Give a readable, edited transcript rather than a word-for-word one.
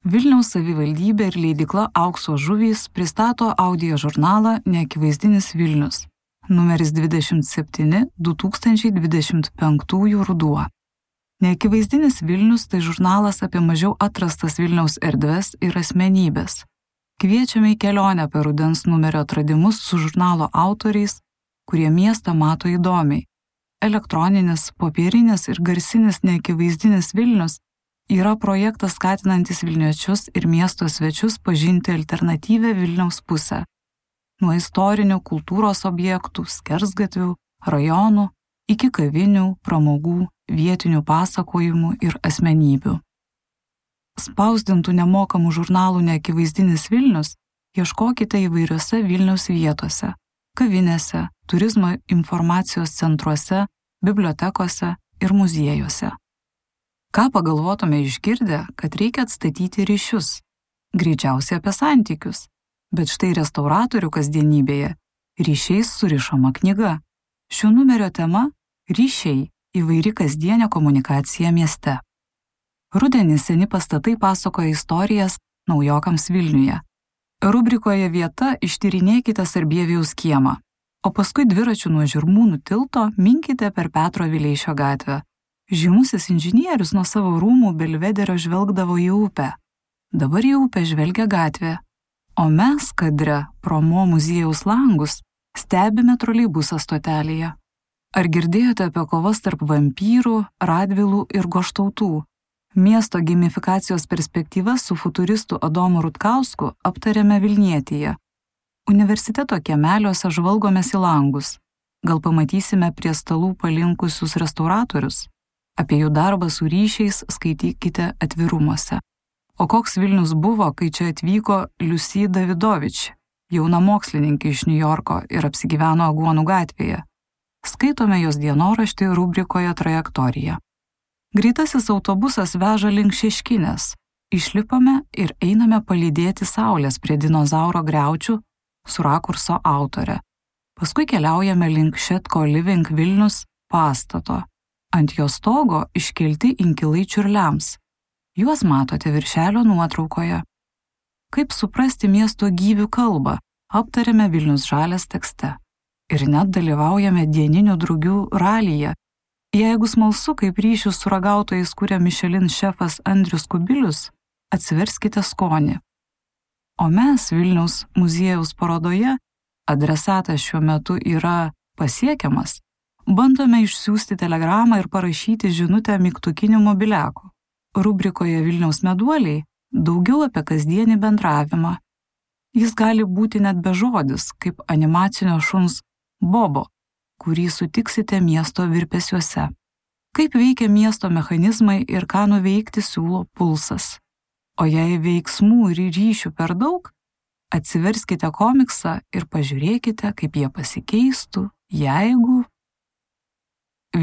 Vilniaus savivaldybė ir leidykla Aukso žuvys pristato audio žurnalą Neakivaizdinis Vilnius, numeris 27 2025 ruduo. Neakivaizdinis Vilnius tai žurnalas apie mažiau atrastas Vilniaus erdves ir asmenybės. Kviečiame į kelionę per rudens numerio atradimus su žurnalo autoriais, kurie miestą mato įdomiai. Elektroninis, popierinis ir garsinis Neakivaizdinis Vilnius yra projektas skatinantis vilniečius ir miesto svečius pažinti alternatyvią Vilniaus pusę. Nuo istorinių kultūros objektų, skersgatvių, rajonų iki kavinių, pramogų, vietinių pasakojimų ir asmenybių. Spausdintų nemokamų žurnalų Neakivaizdinis Vilnius ieškokite įvairiose Vilniaus vietose, kavinėse, turizmo informacijos centruose, bibliotekose ir muziejuose. Ką pagalvotume išgirdę, kad reikia atstatyti ryšius? Greičiausiai apie santykius. Bet štai restauratorių kasdienybėje ryšiais surišama knyga. Šio numerio tema – ryšiai – įvairi kasdienė komunikacija mieste. Rudenį seni pastatai pasakoja istorijas naujokams Vilniuje. Rubrikoje Vieta ištyrinėkite Sarbievijaus kiemą, o paskui dviračių nuo Žirmūnų tilto minkite per Petro Vileišio gatvę. Žymusis inžinierius nuo savo rūmų Belvederio žvelgdavo į upę. Dabar į upę žvelgia gatvė, o mes kadre pro Mo muziejaus langus stebime troleibusą stotelėje. Ar girdėjote apie kovas tarp vampyrų, radvilų ir goštautų? Miesto gamifikacijos perspektyvas su futuristu Adomu Rutkausku aptarėme Vilnietyje. Universiteto kiemeliuose žvalgomės į langus. Gal pamatysime prie stalų palinkusius restauratorius? Apie jų darbą su ryšiais skaitykite atvirumuose. O koks Vilnius buvo, kai čia atvyko Liusi Davidovič, jauna mokslininkė iš Niujorko ir apsigyveno Aguonų gatvėje? Skaitome jos dienoraštį rubrikoje Trajektorija. Greitasis autobusas veža link Šeškinės. Išlipame ir einame palydėti saulės prie dinozauro griaučių su rakurso autore. Paskui keliaujame link Šetko Living Vilnius pastato. Ant jo stogo iškelti inkilai čiurliams. Juos matote viršelio nuotraukoje. Kaip suprasti miesto gyvių kalbą, aptarėme Vilnius žalias tekste. Ir net dalyvaujame dieninių drugių ralyje. Jeigu smalsu, kaip ryšius su ragautojais kuria Michelin šefas Andrius Kubilius, atsiverskite skonį. O mes Vilniaus muziejaus parodoje, adresatas šiuo metu yra pasiekiamas, bandome išsiųsti telegramą ir parašyti žinutę mygtukiniu mobiliaku. Rubrikoje Vilniaus meduoliai daugiau apie kasdienį bendravimą. Jis gali būti net bežodis, kaip animacinio šuns Bobo, kurį sutiksite miesto virpesiuose. Kaip veikia miesto mechanizmai ir ką nuveikti siūlo Pulsas. O jei veiksmų ir ryšių per daug, atsiverskite komiksą ir pažiūrėkite, kaip jie pasikeistų, jeigu